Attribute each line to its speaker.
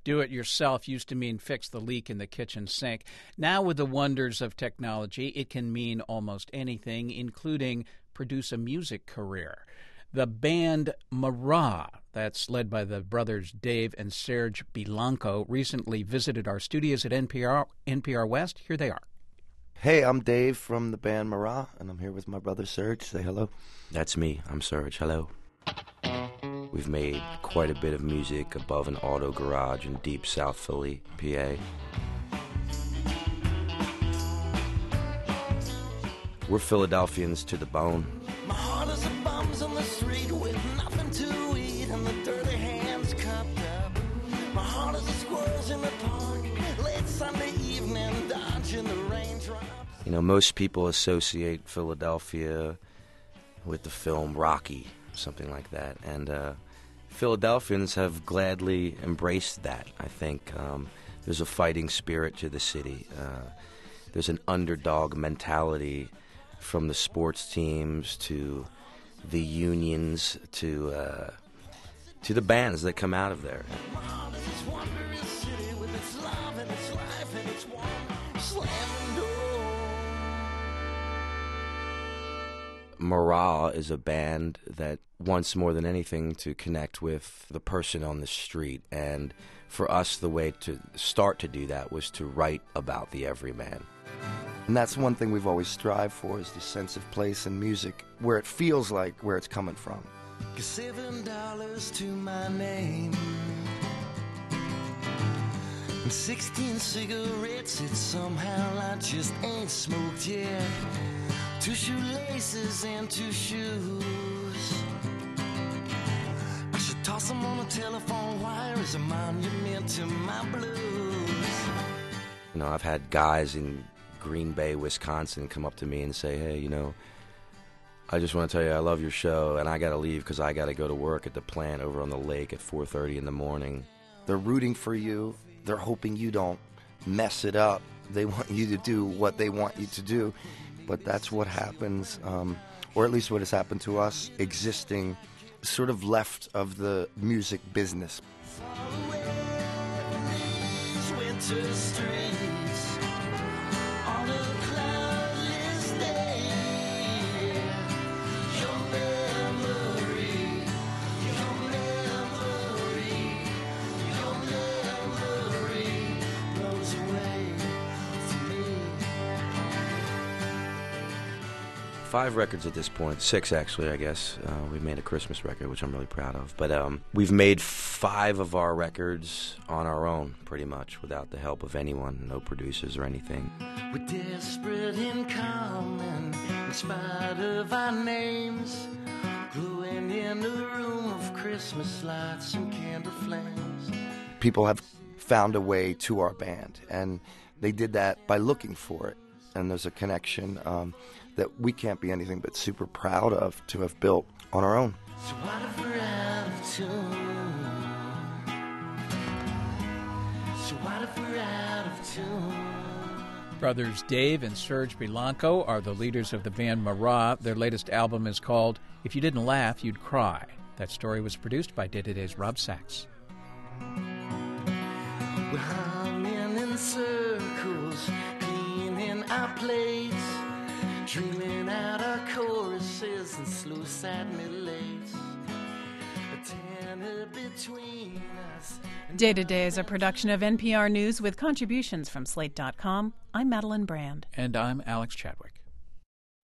Speaker 1: Do it yourself used to mean fix the leak in the kitchen sink. Now, with the wonders of technology, it can mean almost anything, including produce a music career. The band Marah, that's led by the brothers Dave and Serge Bilanco, recently visited our studios at NPR West. Here they are.
Speaker 2: Hey, I'm Dave from the band Marah, and I'm here with my brother Serge. Say hello.
Speaker 3: That's me. I'm Serge. Hello. We've made quite a bit of music above an auto garage in deep South Philly, PA. We're Philadelphians to the bone.
Speaker 4: My heart is a bums on the street with nothing to eat and the dirty hands cupped up. My heart is a squirrels in the park, late Sunday evening, dodging the raindrops.
Speaker 3: You know, most people associate Philadelphia with the film Rocky, something like that. And Philadelphians have gladly embraced that, I think. There's a fighting spirit to the city. There's an underdog mentality from the sports teams to the unions to the bands that come out of there. Marah is a band that wants more than anything to connect with the person on the street. And for us, the way to start to do that was to write about the everyman.
Speaker 2: And that's one thing we've always strived for, is the sense of place in music, where it feels like where it's coming from.
Speaker 4: $7 to my name and 16 cigarettes that somehow I just ain't smoked yet. 2 shoelaces and 2 shoes. I should toss them on a telephone wire as a monument to my blues.
Speaker 3: You know, I've had guys in Green Bay, Wisconsin come up to me and say, hey, you know, I just want to tell you I love your show, and I got to leave because I got to go to work at the plant over on the lake at 4:30 in the morning.
Speaker 2: They're rooting for you. They're hoping you don't mess it up. They want you to do what they want you to do. But that's what happens, or at least what has happened to us, existing sort of left of the music business.
Speaker 4: Far away from these winter streets, on a cloudless day, your memory blows away from me.
Speaker 3: 5 records at this point, 6 actually, I guess. We made a Christmas record, which I'm really proud of. But we've made 5 of our records on our own, pretty much, without the help of anyone, no producers or anything.
Speaker 4: We're desperate in common, in spite of our names, glowing in a room of Christmas lights and candle flames.
Speaker 2: People have found a way to our band, and they did that by looking for it. And there's a connection that we can't be anything but super proud of to have built on our own.
Speaker 4: So what if we're out of tune? So what if we're out of tune?
Speaker 1: Brothers Dave and Serge Bilanco are the leaders of the band Marah. Their latest album is called If You Didn't Laugh, You'd Cry. That story was produced by Day-to-Day's Rob Sachs.
Speaker 4: We're humming in circles, cleaning our plates, dreaming out our choruses and slow sad middle eights. A tenor between us.
Speaker 5: Day-to-Day is a production of NPR News with contributions from Slate.com. I'm Madeline Brand.
Speaker 1: And I'm Alex Chadwick.